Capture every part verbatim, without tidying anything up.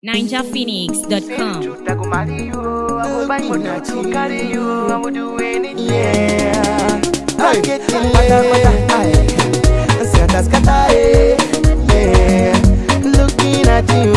ninja phoenix dot com. I go marry you, I go buy motor to carry you, I will do anything. Yeah, I'm getting laid. Scatter, scatter, yeah. Looking at you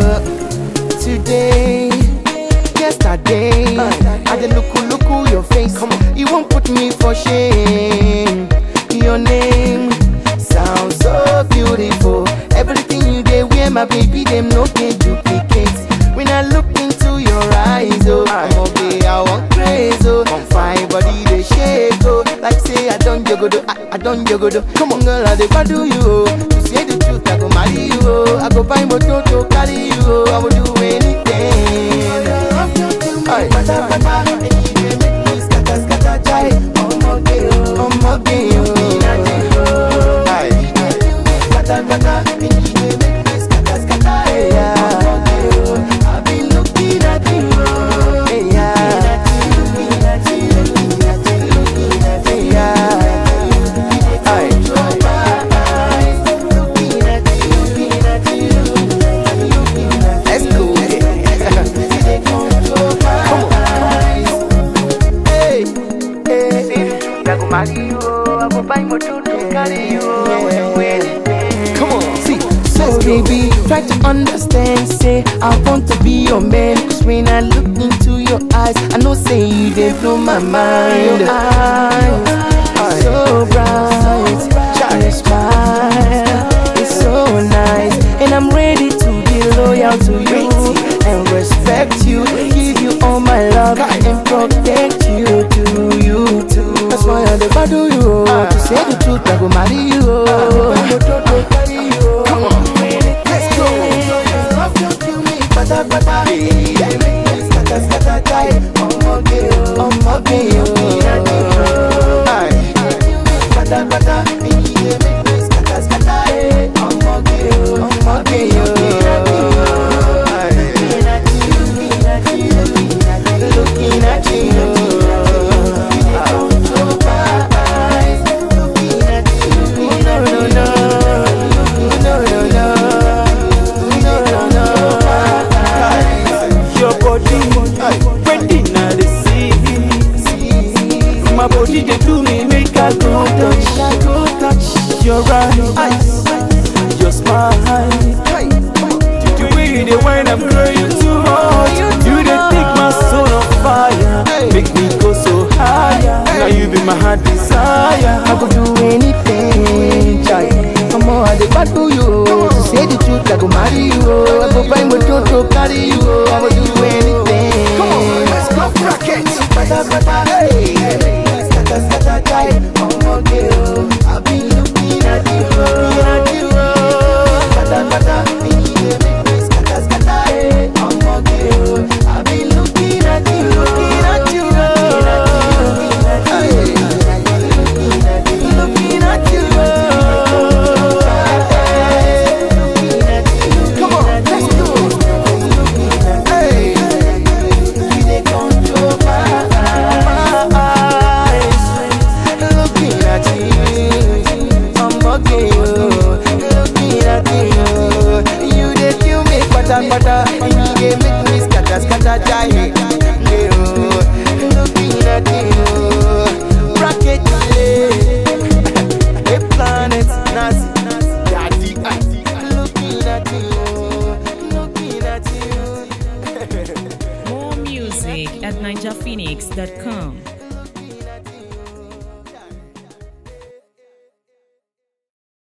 today, yesterday. I did look, look your face. Come on, you won't put me for shame. Your name sounds so beautiful. Everything you did, wear my baby, them no can duplicate. When I look into your eyes, oh, I'm okay, I want crazy, oh. I'm fine, body they shake, oh. Like say I don't yogodo, I, I don't yogodo. Come on, girl, I dey do you, oh. To say the truth, I go marry you, oh. I go buy motor to carry you, oh. I will do anything. Aye. I'm okay, oh. I'm okay, oh. Marry you, I go buy motor to carry you, I will do anything. Come on, see, so baby, try to understand. Say I want to be your man, cause when I look into your eyes, I know say you they blow my mind. Your eyes are so bright, your smile is so nice, and I'm ready to be loyal to you and respect you, give you all my love and protect you, do you too. That's why I never do you. Uh, to say the truth, I go marry you. Uh, Come on, let's go. Love you, kill me, bata bata. Yeah, scatter, scatter, die. I'm okay, I'm okay. Aye, bata bata. Scatter, scatter. I'm okay, I'm okay. Looking at you. My body they do me make I go touch, I go touch your eyes, your smile, the way you dey whine I'm crying too much. You dey take my soul on fire, make me go so higher. Now you be my heart desire. I could do anything, child. Come on, I dey battle you. To say the truth, I go marry you. I go buy motor to carry you. I will do anything. Come on, let's go brackets. Hey. I'm okay, oh. I've been looking at you, looking at you, oh. Bata, bata, make me scatter, scatter, hey. I'm okay, oh. I've been looking at you, looking at you, looking at you, looking at you, come on, let's go. Hey, they control my eyes. Looking at you, I'm okay, oh. Looking at you, you dey kill me, pata pata. You dey make me scatter, scatter, die. Yeah, oh. Looking at you, bracket, yeah. A planet, Nazi, daddy, looking at you, looking at you. More music at ninja phoenix dot com.